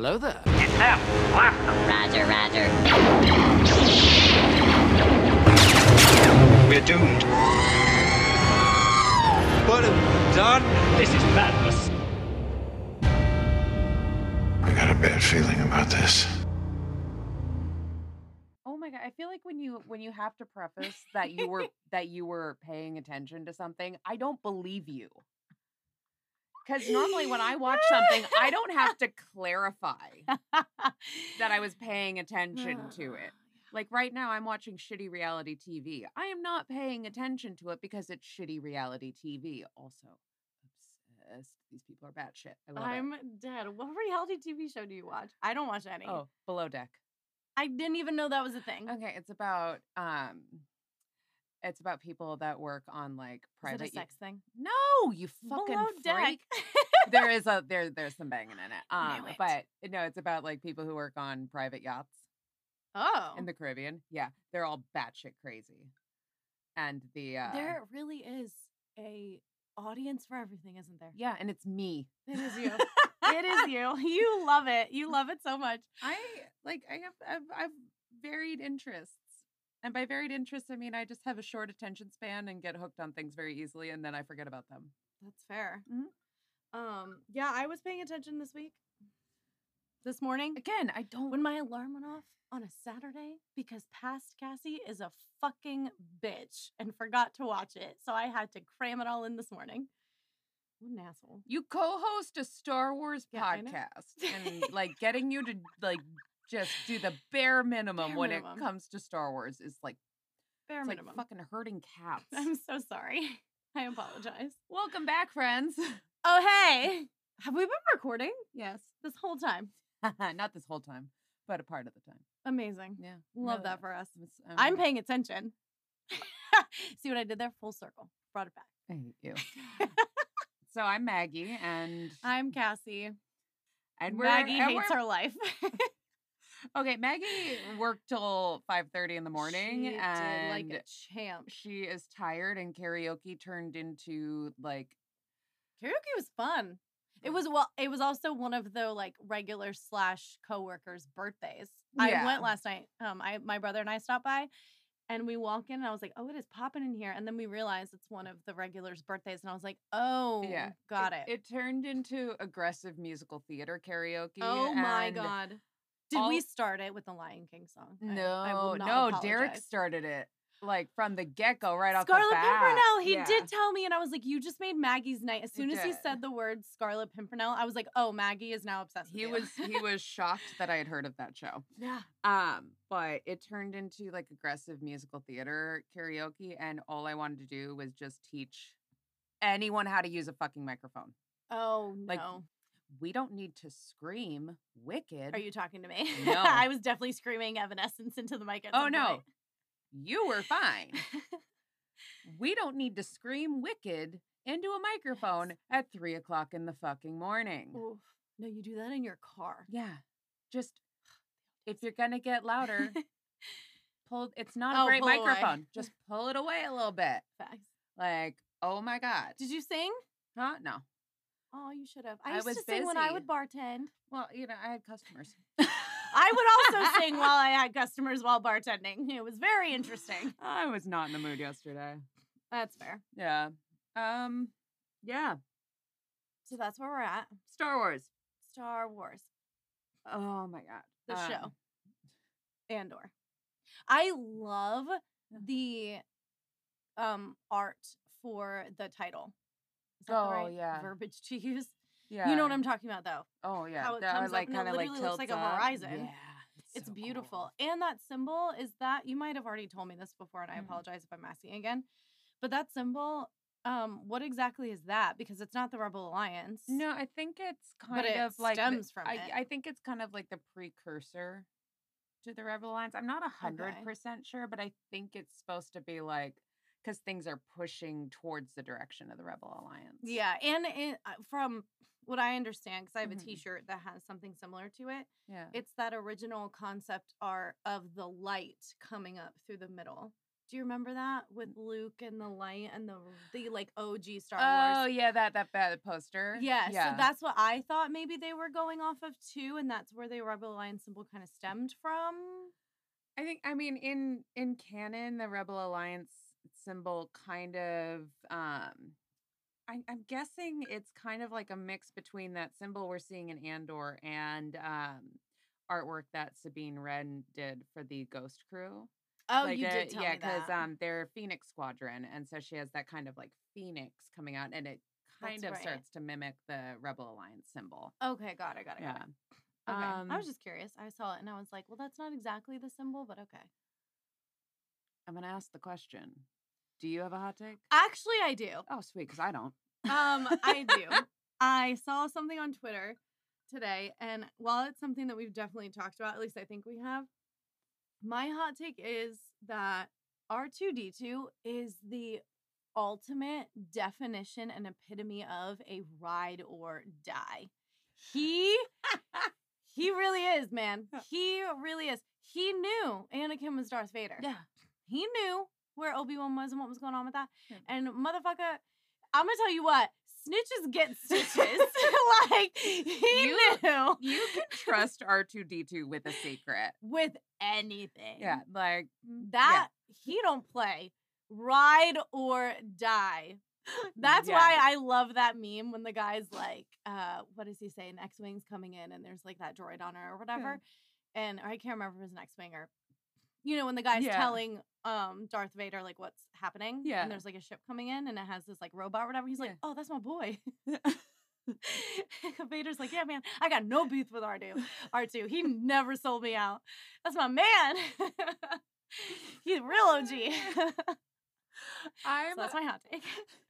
Hello there. It's them. Blast them. Roger, roger. We're doomed. What have we done? This is madness. I got a bad feeling about this. Oh my God. I feel like when you have to preface that you were paying attention to something, I don't believe you. Because normally when I watch something, I don't have to clarify that I was paying attention to it. Like right now, I'm watching shitty reality TV. I am not paying attention to it because it's shitty reality TV. Also, obsessed. These people are batshit. I love I'm it. dead. What reality TV show do you watch? I don't watch any. Oh, Below Deck. I didn't even know that was a thing. Okay, it's about people that work on like Is private. it a sex thing? No, you fucking Below Deck. freak. There's some banging in it. Knew it. But no, it's about like people who work on private yachts Oh. in the Caribbean. Yeah, they're all batshit crazy. And There really is a audience for everything, isn't there? yeah, and it's me. It is you. It is you. You love it. You love it so much. I've varied interests. And by varied interests, I mean I just have a short attention span and get hooked on things very easily, and then I forget about them. That's fair. Mhm. Yeah, I was paying attention this morning Again, I don't. when my alarm went off on a Saturday because past Cassie is a fucking bitch and forgot to watch it. So I had to cram it all in this morning. What an asshole. You co-host a Star Wars Yeah, I know. podcast, and like getting you to like just do the bare minimum Bare when minimum. it comes to Star Wars is like Bare it's minimum. like fucking herding cats. I'm so sorry. I apologize. Welcome back, friends. Oh, hey. Have we been recording Yes, this whole time? not this whole time, but a part of the time. Amazing. Yeah, Love no, that for us. it's, I'm paying attention. See what I did there? Full circle. Brought it back. I hate you. So I'm Maggie, and I'm Cassie. we're Maggie and hates we're- her life. Okay, Maggie worked till 5:30 in the morning, She and did like a champ. she is tired. And karaoke turned into like Karaoke was fun. It was also one of the like regular / coworkers' birthdays. I Yeah. went last night. My brother and I stopped by, and we walk in, and I was like, "Oh, it is popping in here." And then we realized it's one of the regulars' birthdays, and I was like, "Oh, Yeah, got it." It turned into aggressive musical theater karaoke. Oh my and god! Did we all- start it with the Lion King song? I No, will not no, Derek apologize. started it like from the get-go, right off the Scarlet bat. Pimpernel. He Yeah. did tell me, and I was like, "You just made Maggie's night." As soon as he did. said the word Scarlet Pimpernel, I was like, "Oh, Maggie is now obsessed with He you." was shocked that I had heard of that show. yeah. But it turned into like aggressive musical theater karaoke, and all I wanted to do was just teach anyone how to use a fucking microphone. Oh no. Like, We don't need to scream wicked. Are you talking to me? No. I was definitely screaming Evanescence into the mic at Oh some no. point. You were fine. We don't need to scream wicked into a microphone at 3:00 in the fucking morning. Oof. No, you do that in your car. Yeah. Just if you're gonna get louder, it's not Oh, a great pull away. microphone. Just pull it away a little bit. Facts. Like, oh my God. Did you sing? Huh? No. Oh, you should have. I I used was to sing when I busy. would bartend. Well, I had customers. I would also sing while I had customers while bartending. It was very interesting. I was not in the mood yesterday. That's fair. Yeah. Yeah. So that's where we're at. Star Wars. Star Wars, Oh my God. the show. Andor. I love the art for the title. Is that the Oh, right yeah. verbiage to use? Yeah. You know what I'm talking about, though. Oh yeah. how it That comes like up and it kind of like literally looks like tilts a up. horizon. Yeah. It's so beautiful. cool. And that symbol is that you might have already told me this before, and I Mhm. apologize if I'm asking again. But that symbol, what exactly is that? Because it's not the Rebel Alliance. No, I think it's kind But it of like stems from it. I think it's kind of like the precursor to the Rebel Alliance. I'm not 100% sure, but I think it's supposed to be like because things are pushing towards the direction of the Rebel Alliance. Yeah, and from what I understand, because I have Mhm. a T-shirt that has something similar to it, Yeah. it's that original concept art of the light coming up through the middle. Do you remember that with Luke and the light and the like OG Star Oh Wars? yeah, that bad poster. Yeah, so that's what I thought maybe they were going off of too, and that's where the Rebel Alliance symbol kind of stemmed from. I mean in canon, the Rebel Alliance symbol kind of I'm guessing it's kind of like a mix between that symbol we're seeing in Andor and artwork that Sabine Wren did for the Ghost Crew. Oh, Like you did tell me because that. they're Phoenix Squadron, and so she has that kind of like Phoenix coming out, and it kind That's of right. starts to mimic the Rebel Alliance symbol. Okay, got it. Yeah. Okay, I was just curious. I saw it and I was like, well, that's not exactly the symbol, but okay. I'm gonna ask the question. Do you have a hot take? Actually, I do. Oh, sweet, because I don't. I do. I saw something on Twitter today, and while it's something that we've definitely talked about, at least I think we have, my hot take is that R2-D2 is the ultimate definition and epitome of a ride or die. He really is, man. He really is. He knew Anakin was Darth Vader. Yeah. He knew where Obi-Wan was and what was going on with that. Yeah. And motherfucker, I'm gonna tell you what, snitches get stitches. Like, he knew. You can trust R2-D2 with a secret. With anything. Yeah, like That, he don't play. Ride or die. That's why I love that meme when the guy's like, what does he say? An X-Wing's coming in and there's like that droid on her or whatever. And I can't remember if it was an X-Wing or, you know, when the guy's telling Darth Vader like what's happening. Yeah. And there's like a ship coming in and it has this like robot or whatever. He's like, oh, that's my boy. Vader's like, yeah, man, I got no beef with R2. He never sold me out. That's my man. He's real OG. So that's my hot take.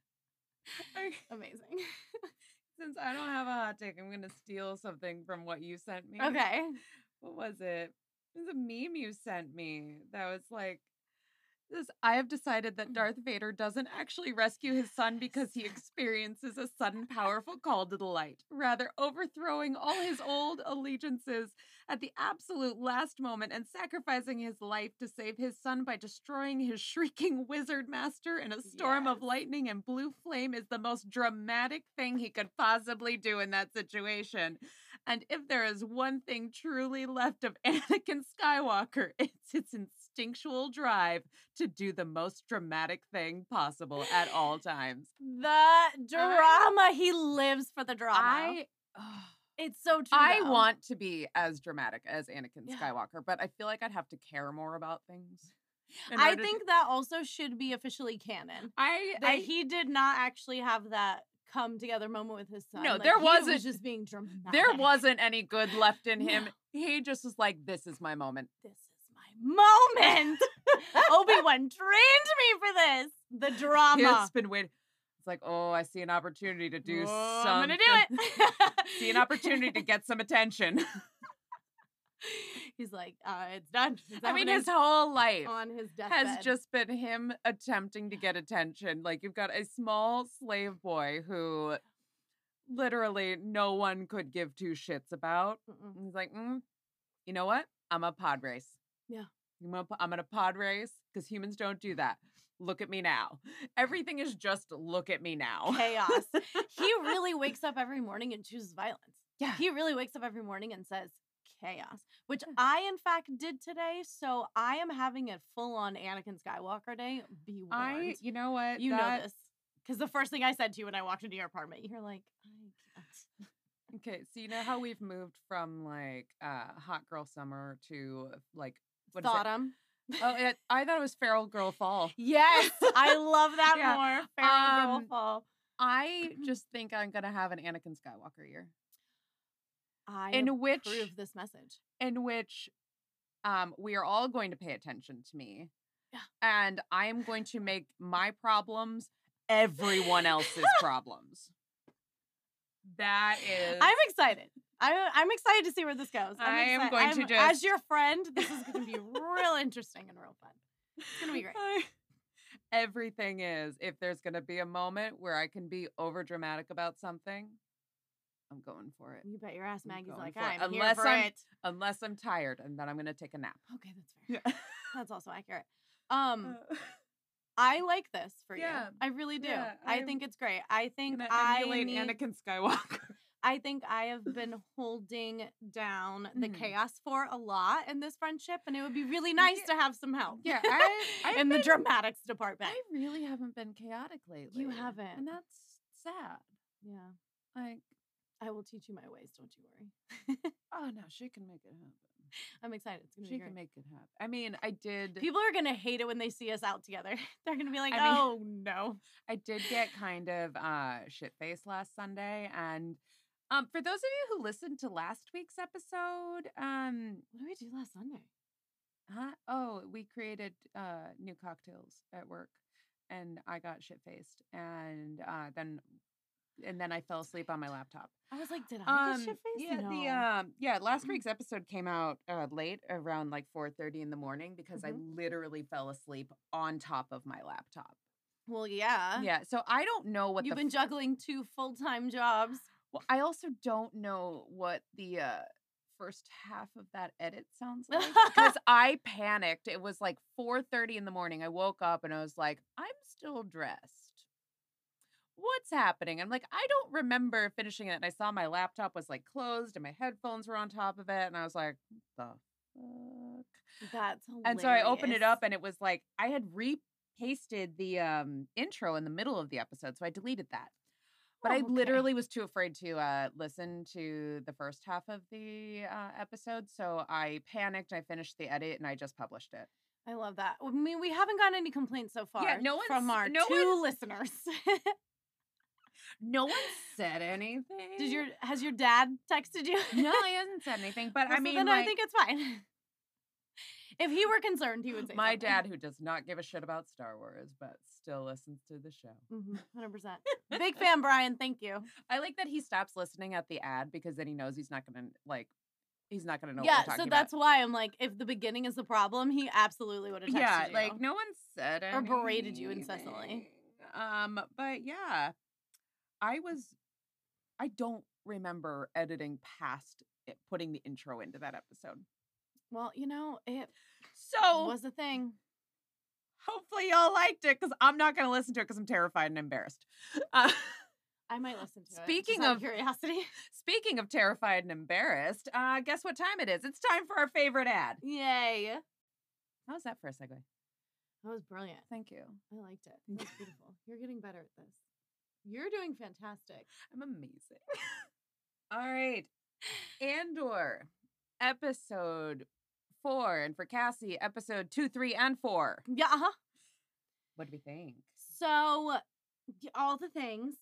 Amazing. Since I don't have a hot take, I'm gonna steal something from what you sent me. Okay. What was it? It was a meme you sent me that was like this. I have decided that Darth Vader doesn't actually rescue his son because he experiences a sudden powerful call to the light, rather overthrowing all his old allegiances at the absolute last moment and sacrificing his life to save his son by destroying his shrieking wizard master in a storm of lightning and blue flame is the most dramatic thing he could possibly do in that situation. And if there is one thing truly left of Anakin Skywalker, it's its instinctual drive to do the most dramatic thing possible at all times. The drama. He lives for the drama. It's so true. I want to be as dramatic as Anakin Skywalker, but I feel like I'd have to care more about things. I think that also should be officially canon. He did not actually have that come together moment with his son. No, like, there wasn't. He was just being dramatic. There wasn't any good left in him. He just was like, this is my moment. This is my moment. Obi-Wan trained me for this. The drama. It's been waiting. It's like, oh, I see an opportunity to do something. I'm gonna do it. See an opportunity to get some attention. He's like, it's done. I mean, his whole life on his deathbed has just been him attempting to get attention. Like, you've got a small slave boy who literally no one could give two shits about. He's like, you know what? I'm a pod race. Yeah. I'm gonna pod race because humans don't do that. Look at me now. Everything is just look at me now. Chaos. He really wakes up every morning and chooses violence. Yeah. He really wakes up every morning and says chaos, which I, in fact, did today. So I am having a full-on Anakin Skywalker day. Be warned. You know what? You know this. Because the first thing I said to you when I walked into your apartment, you're like, I can't. Okay, so you know how we've moved from like hot girl summer to like what is it? Thoughtum. Oh, I thought it was feral girl fall. Yes, I love that more. Feral girl fall. I just think I'm gonna have an Anakin Skywalker year. I approve this message. In which we are all going to pay attention to me. Yeah. And I am going to make my problems everyone else's problems. That is... I'm excited. I'm excited to see where this goes. I'm going to just... As your friend, this is going to be real interesting and real fun. It's going to be great. Everything is, if there's going to be a moment where I can be over dramatic about something, I'm going for it. You bet your ass Maggie's like, I'm here for it. Unless I'm tired and then I'm going to take a nap. Okay, that's fair. Yeah. That's also accurate. I like this for Yeah. you. I really do. Yeah, I I'm think it's great. I think Gonna I emulate need, Anakin Skywalker. I think I have been holding down the Mhm. chaos for a lot in this friendship, and it would be really nice Yeah. to have some help. Yeah, I've in the been- dramatics department. I really haven't been chaotic lately. You haven't. and that's sad. Yeah. Like, I will teach you my ways, don't you worry. oh no, she can make it happen. I'm excited. It's gonna She be can great. make it happen. I mean, I did. People are gonna hate it when they see us out together. They're gonna be like, I mean- "Oh no!" I did get kind of shit-faced last Sunday, and for those of you who listened to last week's episode, What did we do last Sunday? oh, we created new cocktails at work, and I got shit-faced, and then I fell asleep on my laptop. I was like, "Did I get shit faced?" Yeah, last week's episode came out late, around like 4:30 in the morning, because I literally fell asleep on top of my laptop. Well, yeah. Yeah, so I don't know what You've the been juggling 2 full-time jobs. well, I also don't know what the first half of that edit sounds like, because I panicked. It was like 4:30 in the morning. I woke up and I was like, I'm still dressed. What's happening? I'm like, I don't remember finishing it. And I saw my laptop was like closed and my headphones were on top of it. And I was like, what the fuck? That's hilarious. And so I opened it up and it was like, I had repasted the intro in the middle of the episode. So I deleted that. But I Oh, okay. literally was too afraid to listen to the first half of the episode. So I panicked. I finished the edit and I just published it. I love that. I mean, we haven't gotten any complaints so far. no from one's- our no 2 listeners. No one said anything. Has your dad texted you? No, he hasn't said anything. But Well, I so mean, then like, I think it's fine. If he were concerned, he would say my something. dad, who does not give a shit about Star Wars, but still listens to the show. 100%. Big fan, Brian. Thank you. I like that he stops listening at the ad, because then he knows he's not gonna he's not gonna know. Yeah, what we're so talking that's why I'm like, if the beginning is the problem, he absolutely would have texted about. you. Like no one said Or berated you incessantly. anything. But yeah, I don't remember editing past it, putting the intro into that episode. Well, it So was a thing. hopefully y'all liked it, because I'm not gonna listen to it because I'm terrified and embarrassed. I might listen to it. Speaking just out of- curiosity. Speaking of terrified and embarrassed, guess what time it is? It's time for our favorite ad. Yay. How's that for a segue? That was brilliant. Thank you. I liked it. It was beautiful. You're getting better at this. You're doing fantastic. I'm amazing. All right. Andor, episode 4. And for Cassie, episode 2, 3, and 4. Yeah, What do we think? So, all the things.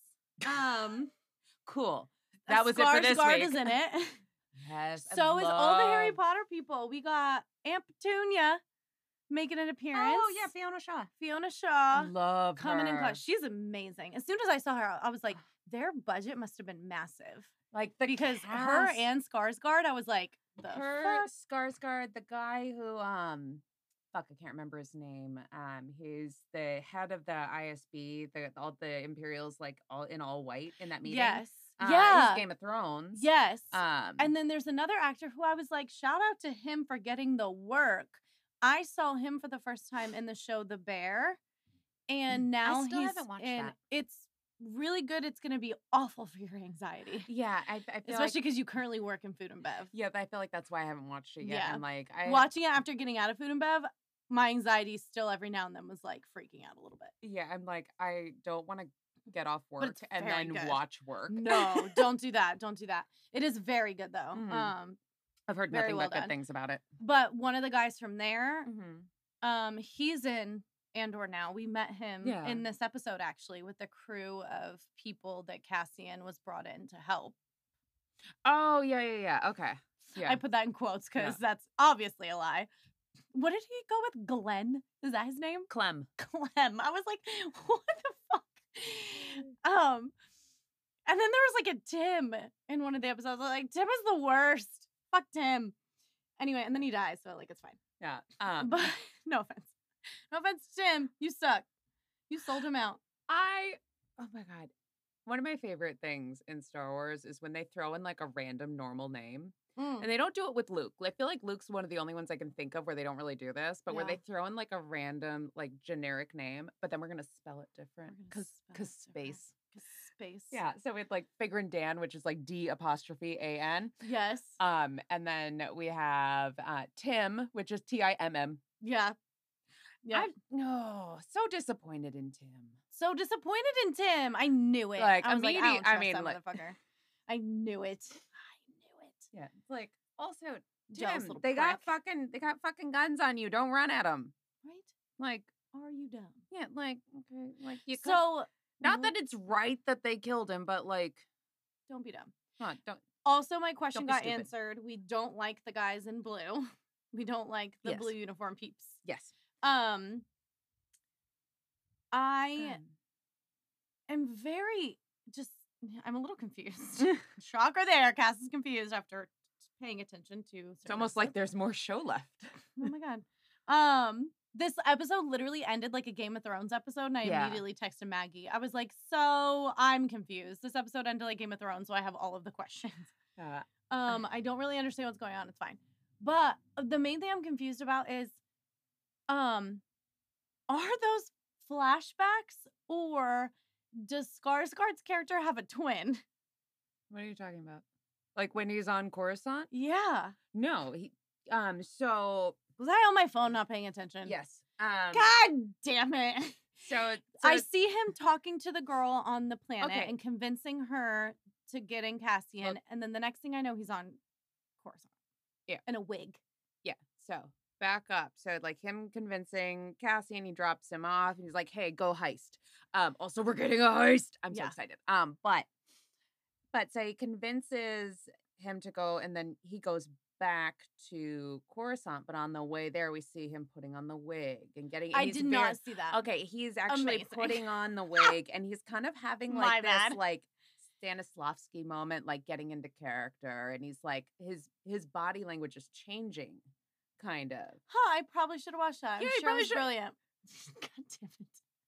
Cool. That was it for this Skarsgård week. is in it. Yes. I So is all the Harry love- Potter people. We got Aunt Petunia making an appearance. Oh, yeah, Fiona Shaw. Fiona Shaw Love coming in her. clutch. She's amazing. As soon as I saw her, I was like, their budget must have been massive. Like the Because her cast- and Skarsgård, I was like, the her, fuck? Skarsgård, the guy who fuck, I can't remember his name. He's the head of the ISB, all the Imperials, like all in all white in that meeting. Yes. He's Yeah. Game of Thrones. Yes. And And then there's another actor who I was like, shout out to him for getting the work. I saw him for the first time in the show The Bear. And now still he's haven't watched in that. it's really good. It's gonna be awful for your anxiety. yeah, I feel Especially like, because you currently work in food and bev. yeah, but I feel like that's why I haven't watched it yet. Yeah. And like Watching it after getting out of food and bev, my anxiety still every now and then was like freaking out a little bit. yeah, I'm like, I don't want to get off work it's and very then good. watch work. No, don't do that. Don't do that. It is very good though. Mhm. I've heard very nothing well but good done. things about it. But one of the guys from there, Mm-hmm. he's in Andor now. We met him Yeah. in this episode actually with the crew of people that Cassian was brought in to help. Oh, yeah. Okay. Yeah. I put that in quotes because Yeah. that's obviously a lie. What did he go with? Glenn? Is that his name? Clem. Clem. I was like, what the fuck? And then there was like a Tim in one of the episodes. I was like, Tim is the worst. Fuck Tim. Anyway, and then he dies, so like it's fine. Yeah. But no offense. No offense to Tim. You suck. You sold him out. oh my God. One of my favorite things in Star Wars is when they throw in like a random normal name. Mm. And they don't do it with Luke. I feel like Luke's one of the only ones I can think of where they don't really do this, but where Yeah. they throw in like a random, like generic name, but then we're gonna spell it different We're gonna because spell it different. space. 'Cause space. Yeah. So it's like Figrin Dan, which is like D''AN. Yes. And then we have Tim, which is TIMM. Yeah. Yeah. I'm no so disappointed in Tim. So disappointed in Tim. I knew it. Like, I was like, I don't I trust mean, that like- motherfucker. I knew it. Yeah. It's like also Jealous Tim, little they got prick. fucking guns on you. Don't run at them. Right? Like, Are you dumb? yeah, like okay, like you could- So not that it's right that they killed him, but like, don't be dumb. don't. Also, my question be got stupid. answered. We don't like the guys in blue. We don't like the Yes. blue uniform peeps. Yes. I am very I'm a little confused. Shocker there. Cass is confused after paying attention to It's almost like there's more show left. oh my god. This episode literally ended like a Game of Thrones episode, and I Yeah. immediately texted Maggie. I was like, so I'm confused. This episode ended like Game of Thrones, so I have all of the questions. I don't really understand what's going on. It's fine. But the main thing I'm confused about is are those flashbacks or does Skarsgård's character have a twin? What are you talking about? Like when he's on Coruscant? Yeah. No, he so Was I on my phone not paying attention? yes. God damn it. So I see him talking to the girl on the planet Okay. and convincing her to get in Cassian. Look. And then the next thing I know, he's on Coruscant. Yeah. In a wig. yeah, so back up. So like him convincing Cassian, he drops him off and he's like, hey, go heist. Also we're getting a heist. I'm so Yeah. excited. But so he convinces him to go and then he goes back to Coruscant, but on the way there we see him putting on the wig and getting I he's did very- not see that. Okay, he's actually Amazing. putting on the wig and he's kind of having My like this bad. like Stanislavski moment, like getting into character, and he's like his body language is changing, kind of. Huh, I probably should have watched that. I'm Yeah, you sure it probably was should. brilliant. God damn it.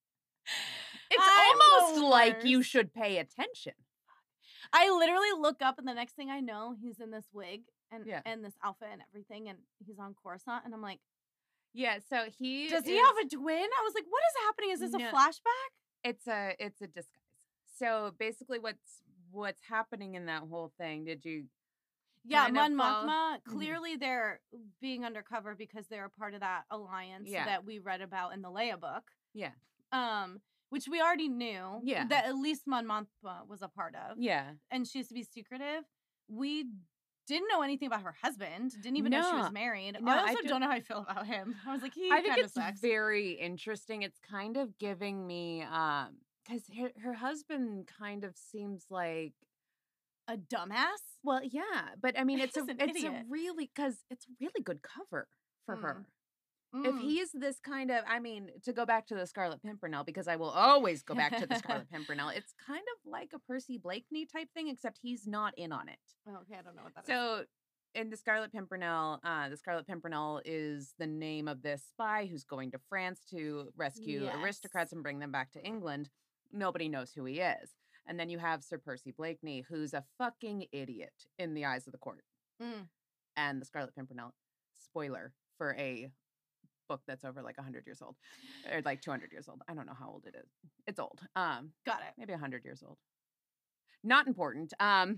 It's I'm almost the like you worst. should pay attention. I literally look up and the next thing I know, he's in this wig and Yeah. and this outfit and everything, and he's on Coruscant, and I'm like, Yeah, so he does he is- have a twin? I was like, what is happening? Is this a No. flashback? It's a disguise. So basically, what's happening in that whole thing? Did you? Yeah, kind of Mon follow- Mothma, Mhm. clearly they're being undercover because they're a part of that alliance Yeah. that we read about in the Leia book. Yeah, Which we already knew. Yeah. That at least Mon Mothma was a part of. yeah. And she used to be secretive. We didn't know anything about her husband. Didn't even know she No. was married. No, I I also do- don't know how I feel about him. I was like, he I think kind of it's sucks. very interesting. It's kind of giving me because her husband kind of seems like A dumbass? well, yeah, but I mean it's He's an it's a idiot. really because it's a really good cover for Mm. her. If Mm. he's this kind of, I mean, to go back to the Scarlet Pimpernel, because I will always go back to the Scarlet Pimpernel, it's kind of like a Percy Blakeney type thing, except he's not in on it. Oh, okay, I don't know what that is. So in the Scarlet Pimpernel is the name of this spy who's going to France to rescue Yes. aristocrats and bring them back to England. Nobody knows who he is. And then you have Sir Percy Blakeney, who's a fucking idiot in the eyes of the court. Mm. And the Scarlet Pimpernel, spoiler for a book that's over like 100 years old or like 200 years old. I don't know how old it is. It's old. Got it. Maybe 100 years old. Not important.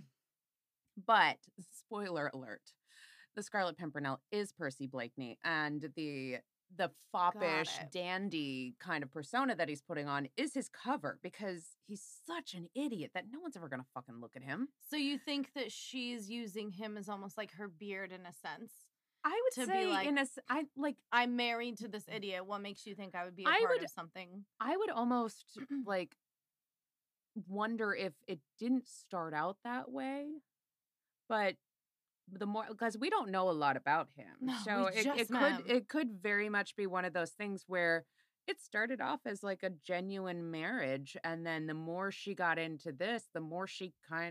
But spoiler alert, the Scarlet Pimpernel is Percy Blakeney, and the foppish it. dandy kind of persona that he's putting on is his cover because he's such an idiot that no one's ever gonna fucking look at him. So you think that she's using him as almost like her beard in a sense? I would To be say like- I'm I'm married to this idiot. What makes you think I would be a I part would- of something? I would almost like wonder if it didn't start out that way, but the more because we don't know a lot about him, No, so we just met him. it could very much be one of those things where it started off as like a genuine marriage, and then the more she got into this, the more she kind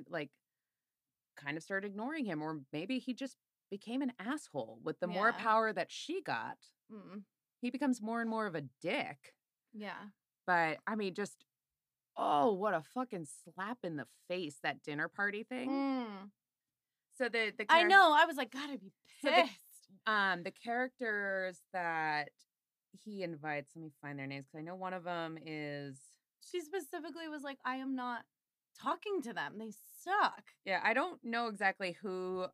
of started ignoring him, or maybe he just became an asshole with the more Yeah. power that she got. Mm. He becomes more and more of a dick. Yeah. But I mean, just Oh, what a fucking slap in the face, that dinner party thing. Mm. So the I know. I was like, gotta be So pissed. the characters that he invites, let me find their names because I know one of them is She specifically was like, I am not talking to them. They suck. yeah, I don't know exactly who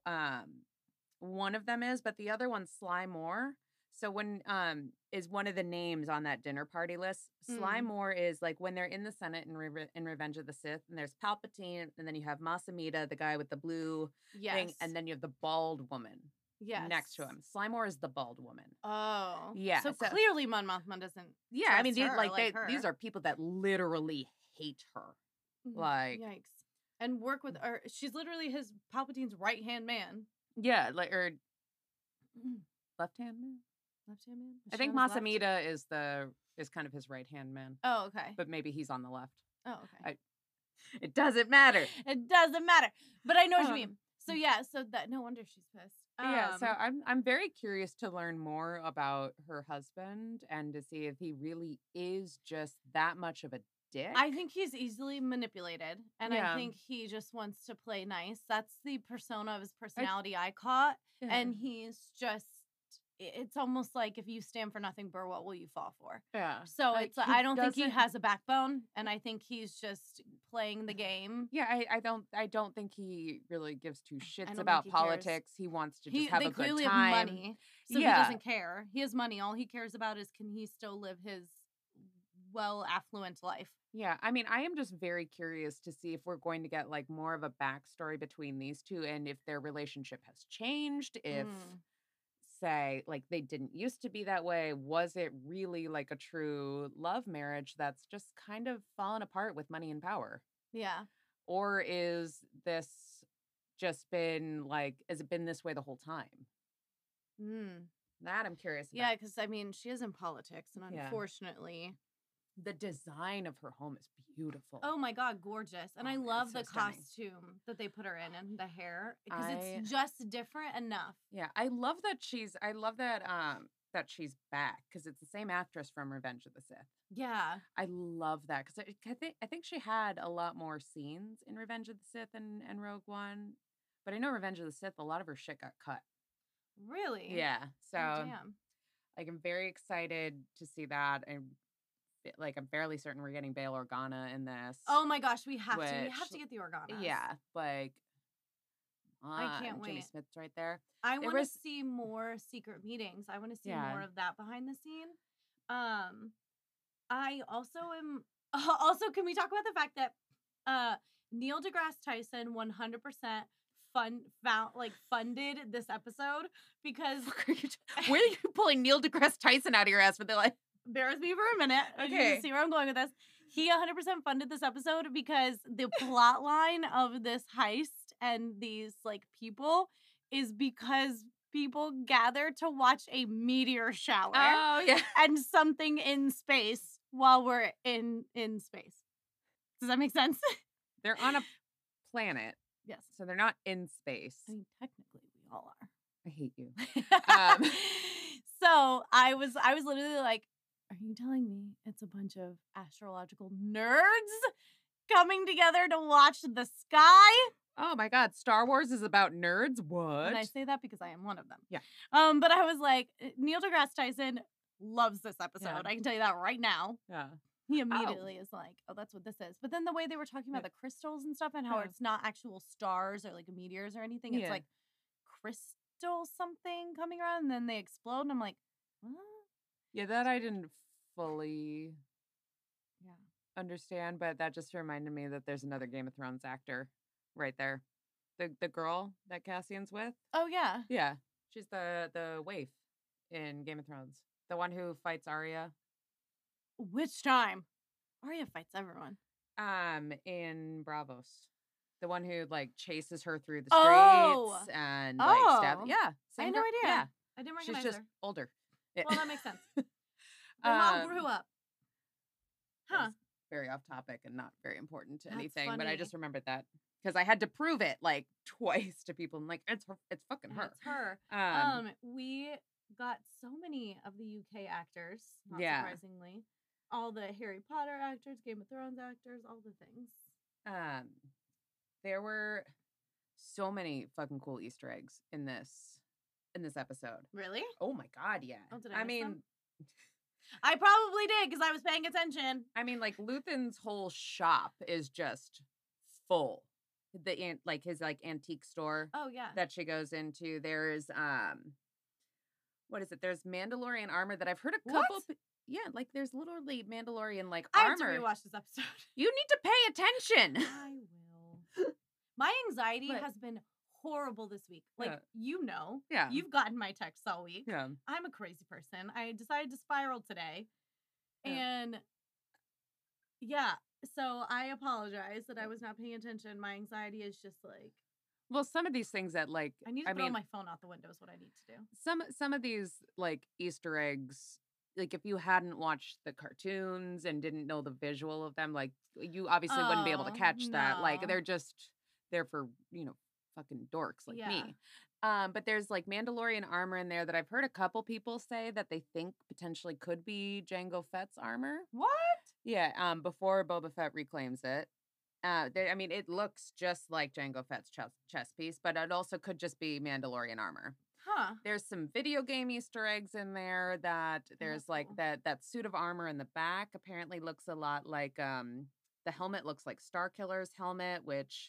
one of them is, but the other one's Sly Moore. So when is one of the names on that dinner party list. Sly Mm. Moore is like when they're in the Senate in Revenge of the Sith, and there's Palpatine, and then you have Masamita, the guy with the blue Yes. thing, and then you have the bald woman yes. next to him. Sly Moore is the bald woman. Oh. Yeah, So, so- clearly Mon Mothma doesn't. Yeah, I mean, trust her these, her. these are people that literally hate her. Mhm. Like, Yikes. And work with her. She's literally his Palpatine's right hand man. yeah, like or left hand man. Left hand man? I Is she think on his left? Masamita is kind of his right hand man, Oh, okay. but maybe he's on the left. Oh, okay. It doesn't matter. It doesn't matter. But I know what you Um, mean. So yeah, so that no wonder she's pissed. Yeah, so I'm very curious to learn more about her husband and to see if he really is just that much of a dick. I think he's easily manipulated, and Yeah. I think he just wants to play nice. That's the persona of his personality I caught, and he's just. It's almost like if you stand for nothing, Burr, what will you fall for? yeah. So Like, it's. he I don't think he doesn't- has a backbone, and I think he's just playing the game. Yeah, I don't think he really gives two shits don't about think he cares. politics. He wants to just have They a good clearly time. have money, so Yeah. he doesn't care. He has money. All he cares about is can he still live his well affluent life. Yeah, I mean, I am just very curious to see if we're going to get like more of a backstory between these two and if their relationship has changed, if say like they didn't used to be that way, was it really like a true love marriage that's just kind of fallen apart with money and power? Yeah. Or is this just been like has it been this way the whole time? That I'm curious about. Yeah, because I mean, she is in politics, and Yeah. unfortunately, The design of her home is beautiful. oh my god, gorgeous! And I Oh, love it's the so stunning. costume that they put her in and the hair because I- it's just different enough. Yeah, I love that she's back because it's the same actress from Revenge of the Sith. Yeah, I love that because I think she had a lot more scenes in Revenge of the Sith and Rogue One, but I know Revenge of the Sith a lot of her shit got cut. really. Yeah, so Oh, damn. like I'm very excited to see that. And like I'm fairly certain we're getting Bail Organa in this. Oh my gosh, we have to. We have Which- to get the Organa. yeah, like can't Jimmy wait. Smith's right there. I There want to was- see more secret meetings. I want to see Yeah. more of that behind the scene. I also am. Also, can we talk about the fact that Neil deGrasse Tyson 100% funded this episode because Where are you pulling Neil deGrasse Tyson out of your ass? But they're like, bear with me for a minute. You Okay. can see where I'm going with this. He 100% funded this episode because the plot line of this heist and these like people is because people gather to watch a meteor shower oh yeah. and something in space while we're in space. Does that make sense? They're on a planet, Yes. so they're not in space. I mean, technically, we all are. I hate you. Um, So I was literally like, are you telling me it's a bunch of astrological nerds coming together to watch the sky? Oh my God, Star Wars is about nerds. What? And I say that because I am one of them. Yeah. But I was like, Neil deGrasse Tyson loves this episode. Yeah. I can tell you that right now. Yeah. He immediately is like, oh, that's what this is. But then the way they were talking about Yeah. the crystals and stuff and how Yeah. it's not actual stars or like meteors or anything. It's Yeah. like crystal something coming around and then they explode. And I'm like, what? Yeah, that I didn't fully Yeah. understand, but that just reminded me that there's another Game of Thrones actor right there. The girl that Cassian's with. Oh, yeah. Yeah. She's the waif in Game of Thrones. The one who fights Arya. Which time? Arya fights everyone. In Bravos. The one who like chases her through the streets Oh! and like stab. Oh. Yeah. I had same no girl- idea. Yeah. I didn't She's recognize just her. older. Well, that makes sense. They all grew up. Huh. That's very off topic and not very important to That's anything, but I funny. just remembered that because I had to prove it like twice to people. I'm like, it's fucking her. It's her. Um, We got so many of the UK actors, not Yeah. surprisingly, all the Harry Potter actors, Game of Thrones actors, all the things. There were so many fucking cool Easter eggs in this episode. Really? Oh my god, yeah. Oh, did I miss mean, them? I probably did because I was paying attention. I mean, like Luthen's whole shop is just full. His antique store Oh yeah. that she goes into. There's what is it? There's Mandalorian armor that I've heard a couple. What? Yeah, like there's literally Mandalorian like I have to armor. rewatch this episode. You need to pay attention. I will. My anxiety But- has been horrible this week. Like, Yeah. you know. Yeah. You've gotten my texts all week. Yeah. I'm a crazy person. I decided to spiral today. Yeah. And yeah, so I apologize that I was not paying attention. My anxiety is just like, Well, some of these things that like I need to throw my phone out the window is what I need to do. some of these like Easter eggs, like if you hadn't watched the cartoons and didn't know the visual of them, like you obviously wouldn't be able to Oh, catch that. Like no. they're just there for, fucking dorks like Yeah. me. But there's like Mandalorian armor in there that I've heard a couple people say that they think potentially could be Jango Fett's armor. What? Yeah, before Boba Fett reclaims it. It looks just like Jango Fett's chest piece, but it also could just be Mandalorian armor. Huh. There's some video game Easter eggs in there that there's that's like cool. that suit of armor in the back apparently looks a lot like the helmet looks like Starkiller's helmet, which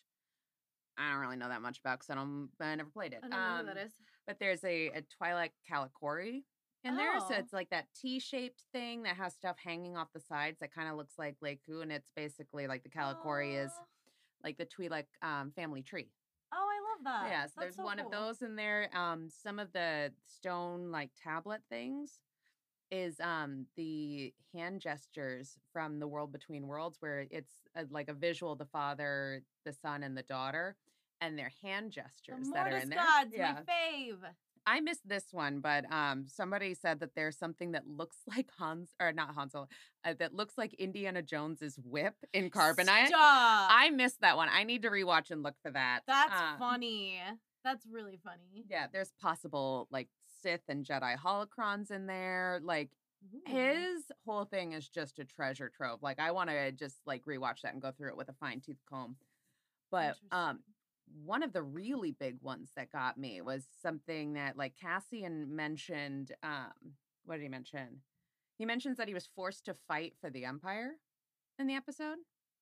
I don't really know that much about because I never played it. I don't know who that is. But there's a Twi'lek Calicori in there, so Oh. it's like that T-shaped thing that has stuff hanging off the sides that kind of looks like Leku, and it's basically like the Calicori is Oh. like the Twi'lek family tree. Oh, I love that. Yes, That's there's so one of cool. those in there. Some of the stone like tablet things is the hand gestures from the World Between Worlds, where it's like a visual of the father, the son, and the daughter, and their hand The gestures that are Mortis in there. gods, Yeah. my fave. I missed this one, but somebody said that there's something that looks like not Han Solo, that looks like Indiana Jones's whip in Carbonite. Stop. I missed that one. I need to rewatch and look for that. That's funny. That's really funny. Yeah, there's possible like Sith and Jedi holocrons in there. Like Ooh. his whole thing is just a treasure trove. Like I want to just like rewatch that and go through it with a fine-tooth comb. But Interesting. one of the really big ones that got me was something that like Cassian mentioned. What did he mention? He mentions that he was forced to fight for the Empire in the episode.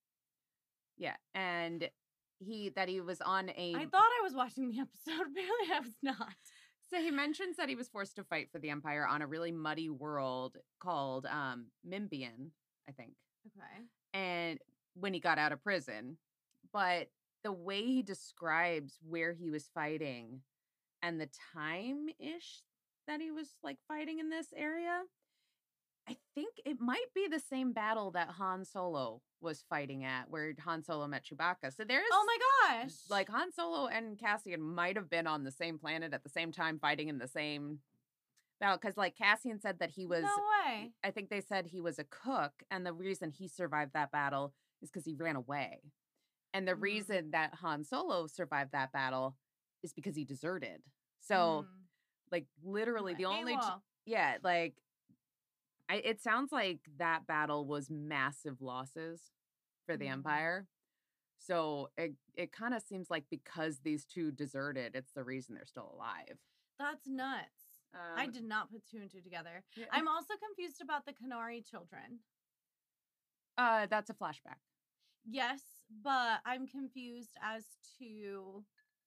Yeah, and he was on a. I thought I was watching the episode. Apparently, I was not. So he mentions that he was forced to fight for the Empire on a really muddy world called Mimbian, I think. Okay. And when he got out of prison, but the way he describes where he was fighting and the time-ish that he was like fighting in this area, I think it might be the same battle that Han Solo was fighting at, where Han Solo met Chewbacca. So there's Oh my gosh. like Han Solo and Cassian might have been on the same planet at the same time fighting in the same battle, because like Cassian said that he was No way. I think they said he was a cook, and the reason he survived that battle is because he ran away. And the Mm. reason that Han Solo survived that battle is because he deserted. So, Mm. like, literally, the Okay, only, well, yeah, like, it sounds like that battle was massive losses for the Mm. Empire. So it kind of seems like because these two deserted, it's the reason they're still alive. that's nuts. I Um, did not put two and two together. yeah. I'm also confused about the Canary children. That's a flashback. Yes, but I'm confused as to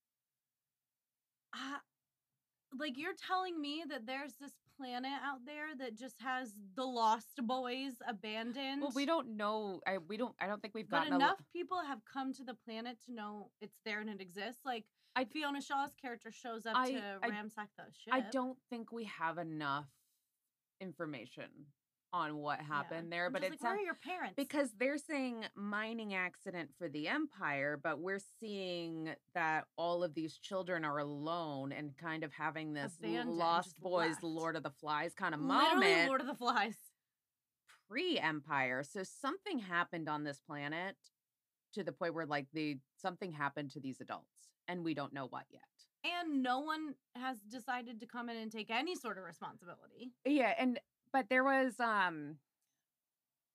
like you're telling me that there's this planet out there that just has the Lost Boys abandoned. Well, we don't know. I don't think we've But gotten enough people have come to the planet to know it's there and it exists. Like Fiona Shaw's character shows up to ransack the ship. I don't think we have enough information on what happened there, I'm but just it's like, where are your parents? because they're saying mining accident for the Empire, but we're seeing that all of these children are alone and kind of having this Abandoned, Lost just Boys, left. Lord of the Flies kind of Literally moment Lord of the Flies. pre-Empire. So something happened on this planet to the point where like something happened to these adults, and we don't know what yet. And no one has decided to come in and take any sort of responsibility. Yeah, but there was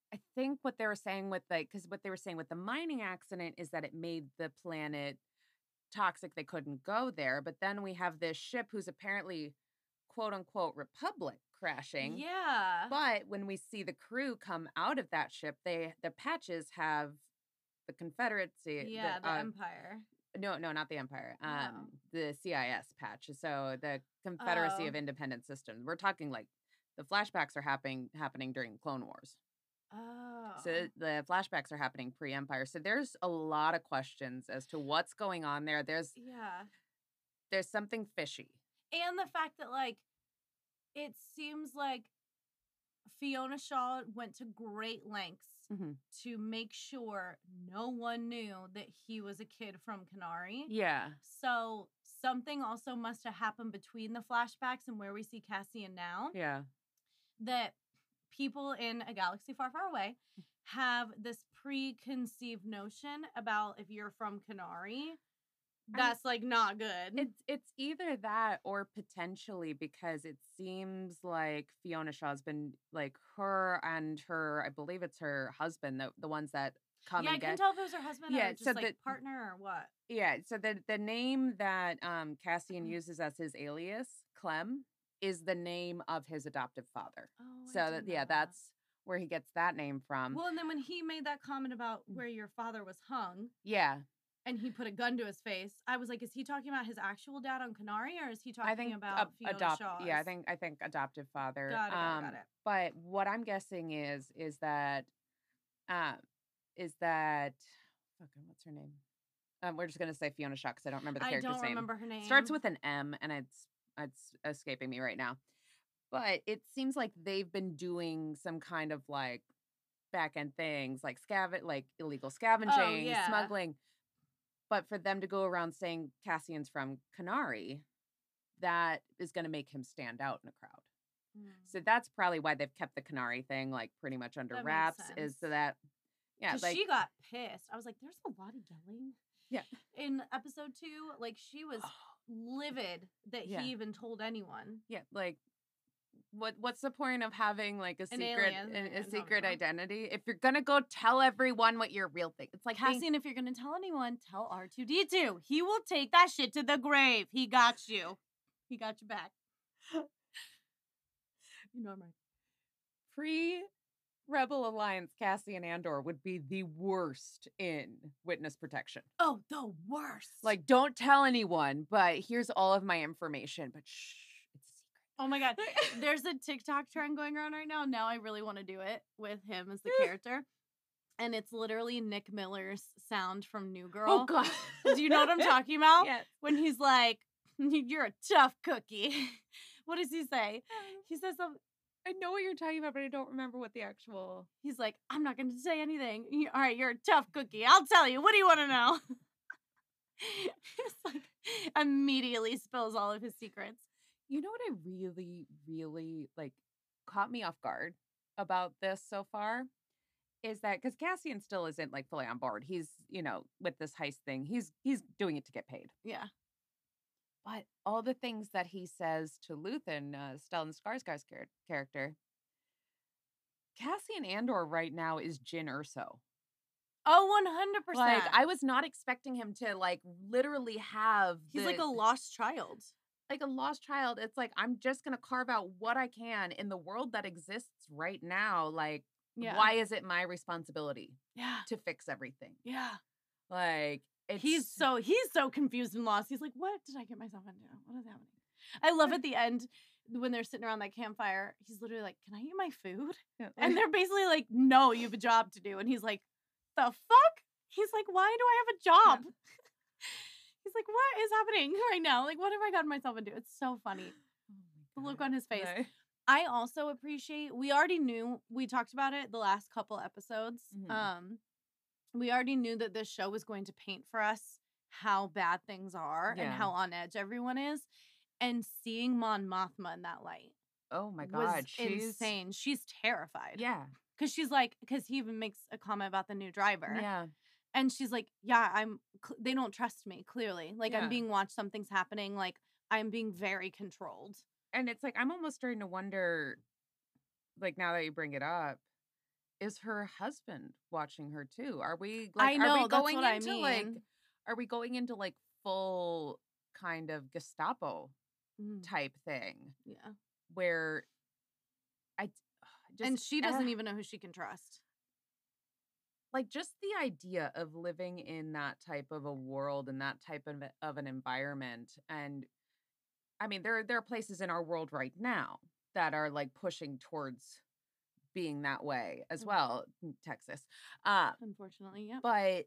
I think what they were saying with because what they were saying with the mining accident is that it made the planet toxic. They couldn't go there. But then we have this ship who's apparently quote unquote republic crashing. Yeah. But when we see the crew come out of that ship, the patches have the Confederacy. Yeah, the Empire. No, not the Empire. Oh. The CIS patch. So the Confederacy Oh. of Independent Systems. We're talking like the flashbacks are happening during Clone Wars. Oh. So the flashbacks are happening pre-Empire. So there's a lot of questions as to what's going on there. There's something fishy. And the fact that, like, it seems like Fiona Shaw went to great lengths to make sure no one knew that he was a kid from Kenari. Yeah. So something also must have happened between the flashbacks and where we see Cassian now. Yeah. That people in a galaxy far, far away have this preconceived notion about if you're from Kenari. That's like not good. It's either that or potentially because it seems like Fiona Shaw's been like her and her, I believe it's her husband, the ones that come and I can tell if it was her husband or just like partner or what. Yeah, so the name that Cassian uses as his alias, Clem, is the name of his adoptive father. Oh, so that's where he gets that name from. Well, and then when he made that comment about where your father was hung. Yeah. And he put a gun to his face. I was like, is he talking about his actual dad on Kenari, or is he talking about Fiona Shaw's? Yeah, I think adoptive father. Got it. But what I'm guessing is that fucking what's her name? We're just gonna say Fiona Shaw because I don't remember the character's name. I don't remember her name. Starts with an M, and it's escaping me right now. But it seems like they've been doing some kind of like back end things, like illegal scavenging, smuggling. But for them to go around saying Cassian's from Kenari, that is going to make him stand out in a crowd. So that's probably why they've kept the Kenari thing like pretty much under wraps. Is so that like she got pissed. I was like, "There's a lot of yelling." Yeah. In episode 2, like she was livid that he even told anyone. Yeah, like. What's the point of having like a secret identity if you're gonna go tell everyone what your real thing? It's like Cassian, if you're gonna tell anyone, tell R2-D2. He will take that shit to the grave. He got you. He got you back. You know I'm right. Pre-Rebel Alliance, Cassian Andor would be the worst in witness protection. Oh, the worst. Like, don't tell anyone, but here's all of my information. But shh. Oh my God. There's a TikTok trend going around right now. Now I really want to do it with him as the character. And it's literally Nick Miller's sound from New Girl. Oh, God. Do you know what I'm talking about? Yes. When he's like, you're a tough cookie. What does he say? He says something. I know what you're talking about, but I don't remember what the actual... He's like, I'm not going to say anything. All right, you're a tough cookie. I'll tell you. What do you want to know? He's like, immediately spills all of his secrets. You know what I really, really like caught me off guard about this so far is that because Cassian still isn't like fully on board. He's, with this heist thing, he's doing it to get paid. Yeah. But all the things that he says to Luthen, Stellan Skarsgård's character, Cassian Andor right now is Jyn Erso. Oh, 100%. Like, I was not expecting him to like literally have. He's like a lost child. Like a lost child. It's like, I'm just going to carve out what I can in the world that exists right now. Like, why is it my responsibility to fix everything? Yeah. Like, he's so confused and lost. He's like, what did I get myself into? What is happening? I love at the end when they're sitting around that campfire, he's literally like, can I eat my food? Yeah. And they're basically like, no, you have a job to do. And he's like, the fuck? He's like, why do I have a job? Yeah. He's like, what is happening right now? Like, what have I gotten myself into? It's so funny. The look on his face. No. I also appreciate, we already knew, we talked about it the last couple episodes. We already knew that this show was going to paint for us how bad things are and how on edge everyone is. And seeing Mon Mothma in that light. Oh my God. She's insane. She's terrified. Yeah. Because he even makes a comment about the new driver. Yeah. And she's like, yeah, they don't trust me, clearly. Like, I'm being watched, something's happening. Like, I'm being very controlled. And it's like, I'm almost starting to wonder, like, now that you bring it up, is her husband watching her too? Are we I like, know, are we that's going what I into like, mean. are we going into like full kind of Gestapo Mm, type thing yeah. where I just, And she doesn't even know who she can trust. like just the idea of living in that type of a world and that type of an environment. And I mean, there are places in our world right now that are like pushing towards being that way as Mm. well, Texas. Uh, Unfortunately, yeah. but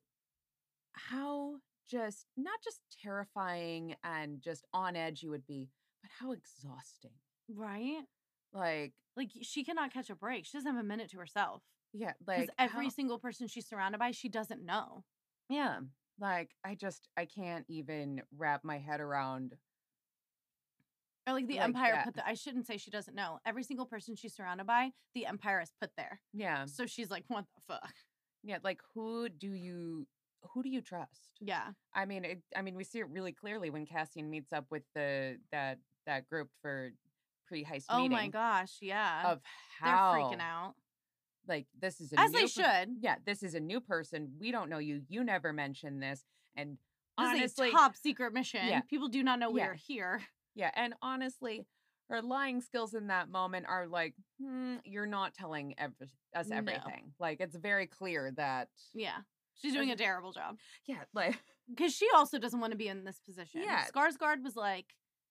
how just not just terrifying and just on edge you would be, but how exhausting. Right? Like, Like she cannot catch a break. She doesn't have a minute to herself. yeah, Because like every how, single person she's surrounded by, she doesn't know. yeah, like I can't even wrap my head around Or like the like Empire that. put I shouldn't say she doesn't know. Every single person she's surrounded by, the Empire is put there. Yeah, So she's like, what the fuck? yeah, like who do you trust? Yeah. I mean, we see it really clearly when Cassian meets up with that group for pre-heist Oh meeting my gosh, yeah. of They're how freaking out. like this is a As new they should. yeah, this is a new person. We don't know you. You never mentioned this. And This honestly, is a top secret mission. yeah, People do not know we yeah, are here. yeah, and honestly, her lying skills in that moment are like, you're not telling us No. everything. Like it's very clear that Yeah. She's doing a terrible job. yeah, like Because she also doesn't want to be in this position. Yeah. Skarsgård was like,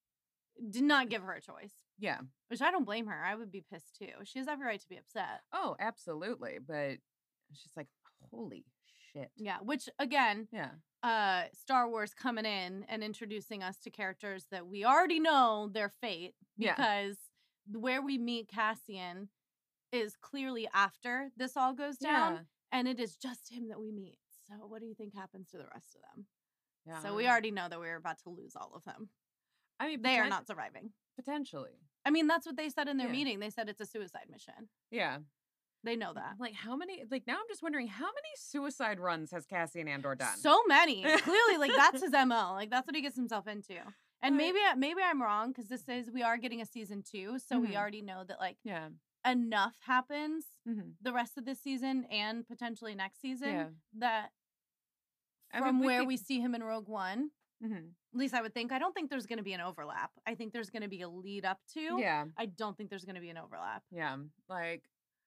did not give her a choice. yeah. Which I don't blame her. I would be pissed too. She has every right to be upset. Oh, absolutely. But it's just like, holy shit. Yeah. Which again, Yeah. Star Wars coming in and introducing us to characters that we already know their fate. Yeah. Because where we meet Cassian is clearly after this all goes down. Yeah. And it is just him that we meet. So what do you think happens to the rest of them? Yeah. So we already know that we're about to lose all of them. I mean, They are not surviving. potentially. I mean, that's what they said in their Yeah. meeting. They said it's a suicide mission. Yeah. They know that. Like how many like now I'm just wondering how many suicide runs has Cassian Andor done? So many. Clearly, like that's his MO. Like that's what he gets himself into. And Right. maybe I'm wrong because this says we are getting a season 2, so we Mhm. already know that like Yeah. enough happens Mm-hmm. the rest of this season and potentially next season Yeah. that I mean, from we where could- we see him in Rogue One. Mm-hmm. At least I would think. I don't think there's going to be an overlap. I think there's going to be a lead up to. Yeah. I don't think there's going to be an overlap. Yeah. Like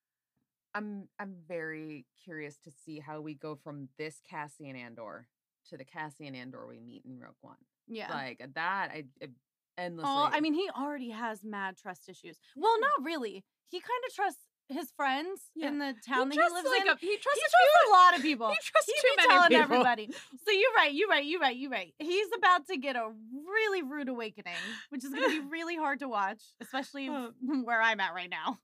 I'm very curious to see how we go from this Cassian Andor to the Cassian Andor we meet in Rogue One. Yeah. Like that I endlessly Oh, I mean, he already has mad trust issues. Well, Yeah. not really. He kind of trusts his friends Yeah. in the town that he lives in. he trusts He trusts a lot of people. He trusts He too be many telling people. everybody. So you're right. He's about to get a really rude awakening, which is going to be really hard to watch, especially where I'm at right now.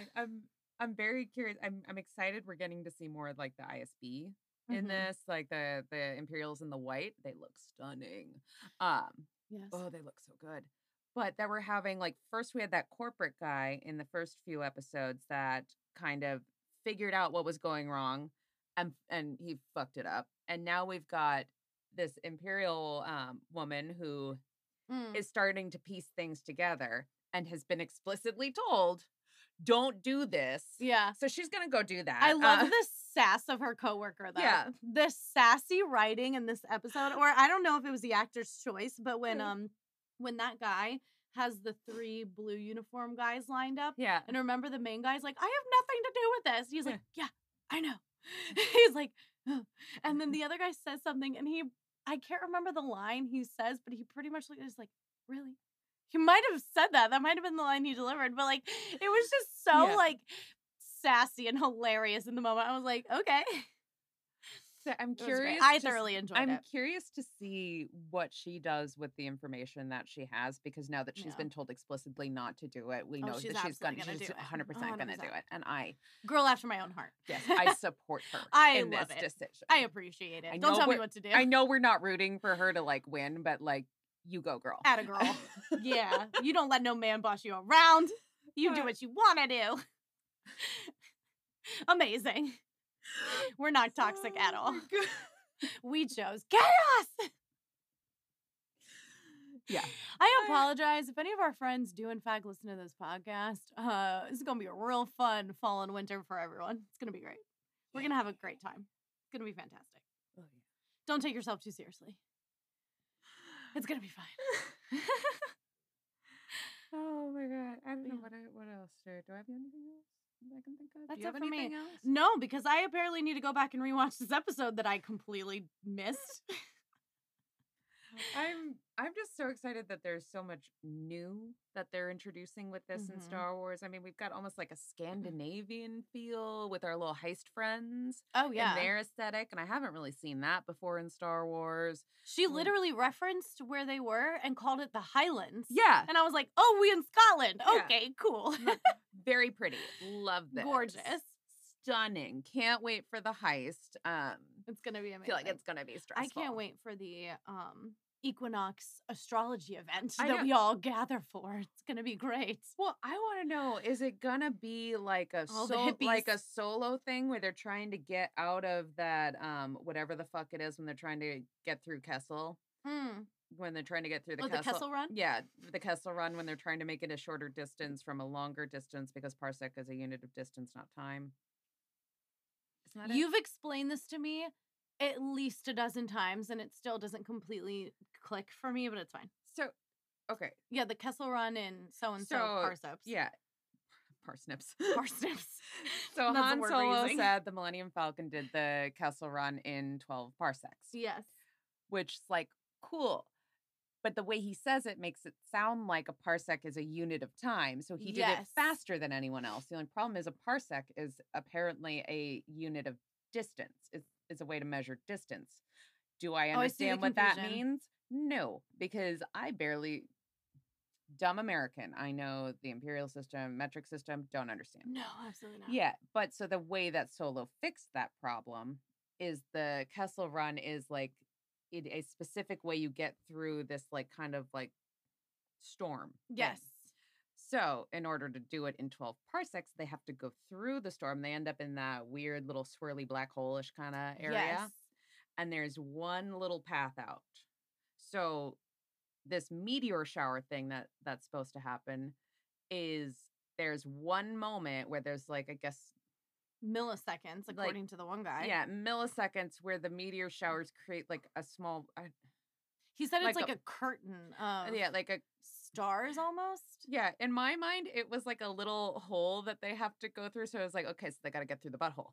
I'm very curious. I'm excited we're getting to see more of like the ISB in Mhm. this. Like the Imperials in the white. They look stunning. Yes. Oh, they look so good. But that we're having like first we had that corporate guy in the first few episodes that kind of figured out what was going wrong and he fucked it up. And now we've got this Imperial woman who Mm. is starting to piece things together and has been explicitly told, don't do this. Yeah. So she's gonna go do that. I love the sass of her coworker, though. Yeah. The sassy writing in this episode, or I don't know if it was the actor's choice, but when that guy has the 3 blue uniform guys lined up, Yeah. and remember the main guy's like, I have nothing to do with this. He's Yeah. like, yeah, I know. He's like, "Ugh." And then the other guy says something, and I can't remember the line he says, but he pretty much is like, really? He might have said that. That might have been the line he delivered, but like, it was just so Yeah. like sassy and hilarious in the moment. I was like, okay. So I'm It was great. curious. I thoroughly enjoyed I'm it. curious to see what she does with the information that she has because now that she's Yeah. been told explicitly not to do it, we Oh, know she's that she's absolutely gonna she's do it. 100% going to do 100%. it. And I Girl after my own heart. yes, I support her I in love this it. decision. I appreciate it. I Don't know tell me we're- what to do. I know we're not rooting for her to like win, but like you go, girl. At a girl. Yeah. You don't let no man boss you around. You do what you want to do. Amazing. We're not toxic at all. We chose chaos. Yeah. I apologize if any of our friends do in fact listen to this podcast. This is gonna be a real fun fall and winter for everyone. It's gonna be great. We're gonna have a great time. It's gonna be fantastic. Oh, Don't take yourself too seriously. It's gonna be fine. oh my god. I don't know Yeah. what else. Do I have anything else that I can think of? That's Do you have it for me. anything else? No, because I apparently need to go back and rewatch this episode that I completely missed. I'm just so excited that there's so much new that they're introducing with this in Mhm. Star Wars. I mean, we've got almost like a Scandinavian feel with our little heist friends Oh and their aesthetic, and I haven't really seen that before in Star Wars. She literally referenced where they were and called it the Highlands. Yeah, And I was like, oh, we in Scotland. Yeah. Okay, cool. very pretty. Love this. Gorgeous. Stunning. Can't wait for the heist. It's gonna be I amazing. feel like it's gonna be I stressful. can't wait for the equinox astrology event I that know. we all gather for. It's gonna be great. Well, I want to know, is it gonna be like a All the hippies. like a solo thing where they're trying to get out of that whatever the fuck it is when they're trying to get through Kessel? When they're trying to get through the Oh, the Kessel Run? Yeah, the Kessel Run when they're trying to make it a shorter distance from a longer distance because parsec is a unit of distance, not time. Isn't that it? You've explained this to me at least a dozen times, and it still doesn't completely click for me, but it's fine. So, okay. Yeah, the Kessel Run in so-and-so So, parsecs. Yeah. Parsnips. Parsnips. So That's the Han word we're Solo using. said the Millennium Falcon did the Kessel Run in 12 parsecs. Yes. Which is like cool. But the way he says it makes it sound like a parsec is a unit of time. So he did it Yes. faster than anyone else. The only problem is a parsec is apparently a unit of distance. Is a way to measure distance. Do I Oh, I see the understand what that confusion. means? No, because I barely dumb American. I know the imperial system, metric system, don't understand. No, absolutely not. Yeah, but so the way that Solo fixed that problem is the Kessel Run is like a specific way you get through this like kind of like storm. thing. Yes. So in order to do it in 12 parsecs, they have to go through the storm. They end up in that weird little swirly black hole-ish kind of area. Yes. And there's one little path out. So this meteor shower thing that's supposed to happen is there's one moment where there's like, I guess, Milliseconds, according to the one guy. yeah, milliseconds where the meteor showers create like a small, He said it's like like a curtain of yeah, like a, stars almost. yeah, in my mind, it was like a little hole that they have to go through. So I was like, okay, so they got to get through the butthole.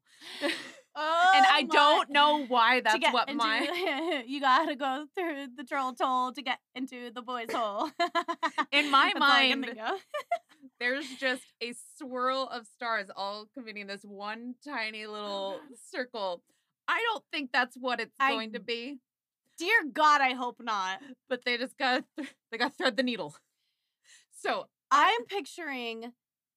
Oh, And I my- don't know why to that's get what into- my, you gotta go through the troll toll to get into the boys' hole. in my That's all I can mind, think of. there's just a swirl of stars all convening this one tiny little circle. I don't think that's what it's I- going to be, Dear God, I hope not. but they just got they got to thread the needle. So I'm picturing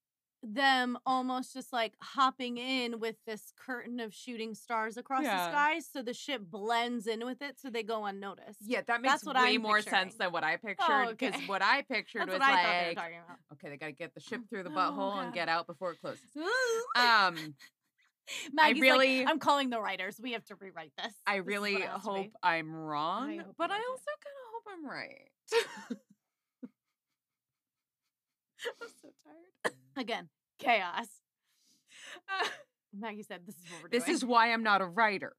them almost just like hopping in with this curtain of shooting stars across Yeah. the sky, so the ship blends in with it, so they go unnoticed. yeah, that makes That's what way I'm more picturing. sense than what I pictured. Because okay. what I pictured That's was what I thought they were like, talking about. okay, they got to get the ship through the Oh, butthole and God. get out before it closes. I really- really, I'm calling the writers. We have to rewrite this. I This is really what it has to be. hope I'm wrong, hope but you I like it. also kind of hope I'm right. I'm so tired. Again, chaos. Maggie said, "This is what we're This doing." is why I'm not a writer.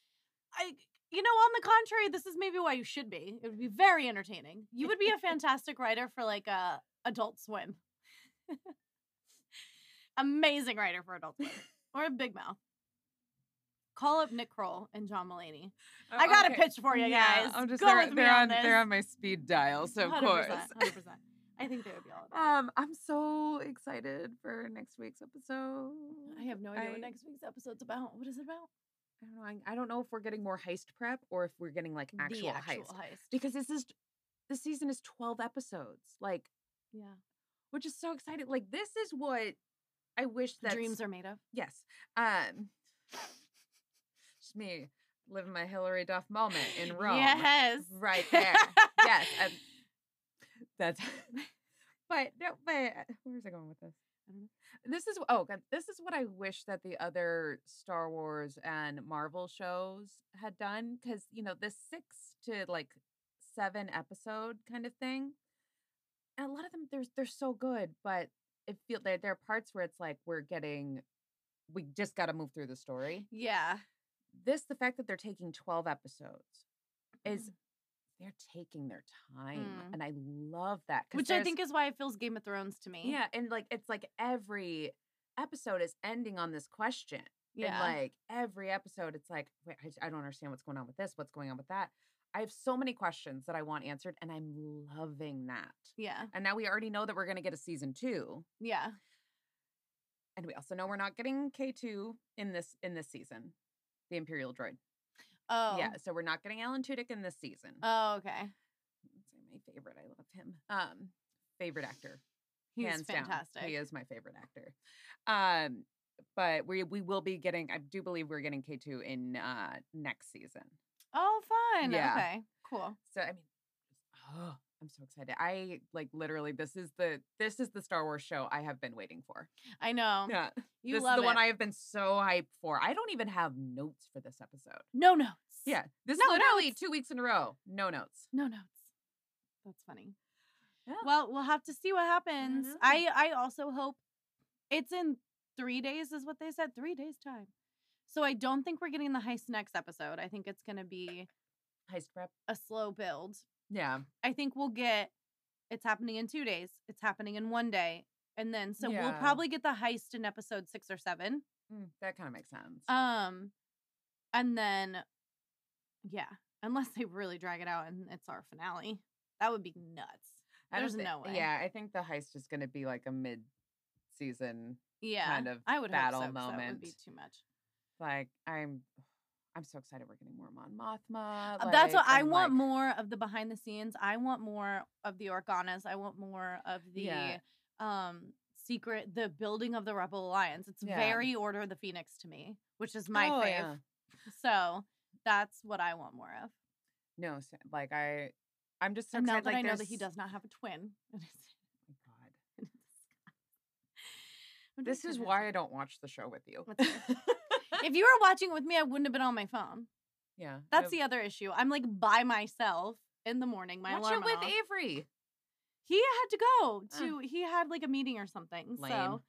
On the contrary, this is maybe why you should be. It would be very entertaining. You would be a fantastic writer for like a Adult Swim. Amazing writer for Adult Swim or a Big Mouth. Call up Nick Kroll and John Mulaney. I got a pitch for you guys. I'm just Go they're, with me they're on on this. they're on my speed dial, so of 100%, course. 100%. I think they would be all about it. I'm so excited for next week's episode. I have no idea what I- next week's episode's about. What is it about? I don't know. I don't know if we're getting more heist prep or if we're getting like actual, The actual heist. heist. Because this season is 12 episodes. Like, Yeah. which is so exciting. Like, this is what I wish that Dreams are made of. Yes. Just me living my Hillary Duff moment in Rome. Yes. Right there. Yes. That's but no, but where's I going with this? I don't know. This is God, this is what I wish that the other Star Wars and Marvel shows had done, because the 6 to like 7-episode kind of thing. And a lot of them, they're so good, but it feel there are parts where it's like we just got to move through the story. Yeah. The fact that they're taking 12 episodes is they're taking their time, and I love that. Which I think is why it feels Game of Thrones to me. Yeah, and like it's like every episode is ending on this question. Yeah. And like every episode, it's like, wait, I don't understand what's going on with this, what's going on with that. I have so many questions that I want answered, and I'm loving that. Yeah. And now we already know that we're going to get a season 2. Yeah. And we also know we're not getting K2 in this season, the Imperial droid. Oh. Yeah, so we're not getting Alan Tudyk in this season. Oh, okay. That's my favorite. I love him. Favorite actor. He's Hands down. fantastic. He is my favorite actor. But we will be getting, I do believe we're getting K2 in next season. Oh, fun. Yeah. Okay. Cool. So I mean, I'm so excited. I like literally this is the Star Wars show I have been waiting for. I know. Yeah. You This love is the it. one I have been so hyped for. I don't even have notes for this episode. No notes. Yeah. This No is literally notes. 2 weeks in a row. No notes. No notes. That's funny. Yeah. Well, we'll have to see what happens. know. I also hope it's in 3 days is what they said. 3 days time. So I don't think we're getting the heist next episode. I think it's going to be Heist prep. a slow build. Yeah. I think we'll get it's happening in 2 days. It's happening in 1 day. And then so we'll Yeah. probably get the heist in episode 6 or 7. That kind of makes sense. And then yeah, unless they really drag it out and it's our finale. That would be nuts. I don't There's no way. Yeah, I think the heist is going to be like a mid-season Yeah. kind of I would battle hope so, 'cause that would moment. be too much. Like I'm so excited we're getting more Mon Mothma. That's what I and, want like, more of the behind the scenes. I want more of the Organas. I want more of the Yeah. secret, the building of the Rebel Alliance. It's Yeah. very Order of the Phoenix to me, which is my Oh, fave. yeah. So that's what I want more of. No, like I'm just so And now excited. that like, I know that he there's- does not have a twin. Oh my God. I'm This just is kidding. why I don't watch the show with you. That's If you were watching with me, I wouldn't have been on my phone. Yeah. That's the other issue. I'm like by myself in the morning. My Watch alarm it with went off. Avery. He had to go to he had like a meeting or something. So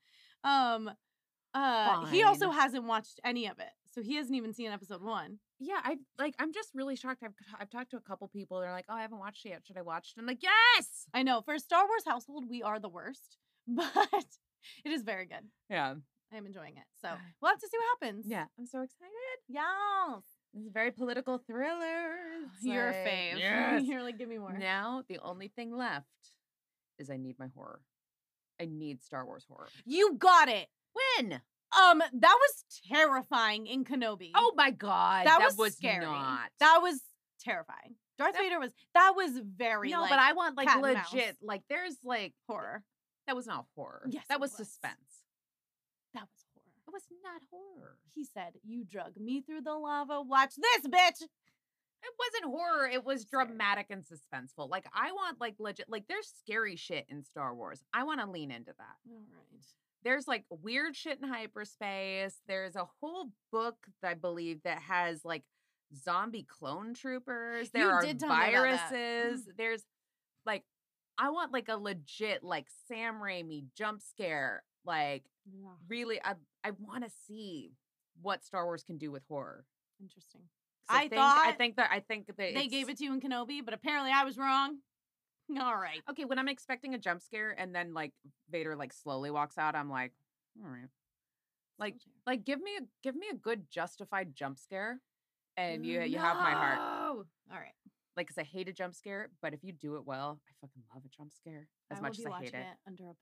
he also Fine. hasn't watched any of it. So he hasn't even seen episode 1. Yeah, I'm just really shocked. I've talked to a couple people. They're like, "Oh, I haven't watched it yet. Should I watch it?" I'm like, "Yes." I know for a Star Wars household, we are the worst, but it is very good. Yeah. I'm enjoying it. So we'll have to see what happens. Yeah. I'm so excited. Yes. This is a very political thriller. It's You're a like, fave. Yes. You're like, give me more. Now the only thing left is I need my horror. I need Star Wars horror. You got it. When? That was terrifying in Kenobi. Oh my God. that was scary. Not. That was terrifying. Darth Vader was very No, like, but I want like cat and mouse. legit. Like there's like horror. that was not horror. Yes, that it was was. suspense. That was horror. That was not horror. He said, "You drug me through the lava. Watch this, bitch." It wasn't horror. It was Scary. dramatic and suspenseful. Like I want like legit. Like there's scary shit in Star Wars. I want to lean into that. All right. There's like weird shit in hyperspace. There's a whole book that I believe that has like zombie clone troopers. There You are did tell me about that. viruses. There's like, I want like a legit like Sam Raimi jump scare. Like Yeah. really, I want to see what Star Wars can do with horror. Interesting. 'Cause I think that They gave it to you in Kenobi, but apparently I was wrong. All right. Okay, when I'm expecting a jump scare and then like Vader like slowly walks out, I'm like, all right. Like give me a good justified jump scare, and you have my heart. All right. Like, cause I hate a jump scare, but if you do it well, I fucking love a jump scare as much as I hate it. Under a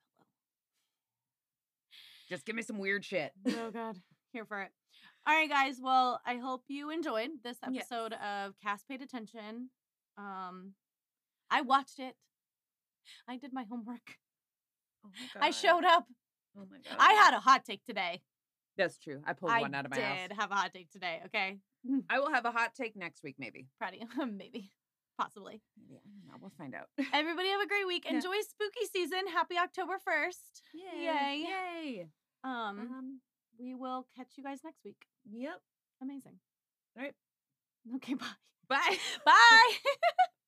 Just give me some weird shit. pillow. Oh God, here for it. All right, guys. Well, I hope you enjoyed this Yes. episode of Cast Paid Attention. I watched it. I did my homework. Oh my God. I showed up. Oh my God. I had a hot take today. That's true. I pulled one out of my did house. have a hot take today. Okay, I will have a hot take next week, maybe. proud of you. Maybe, possibly. Maybe I don't know. We'll find out. Everybody have a great week. Yeah. Enjoy spooky season. Happy October 1st. Yay. Yay! We will catch you guys next week. Yep. Amazing. All right. Okay, bye. Bye. Bye.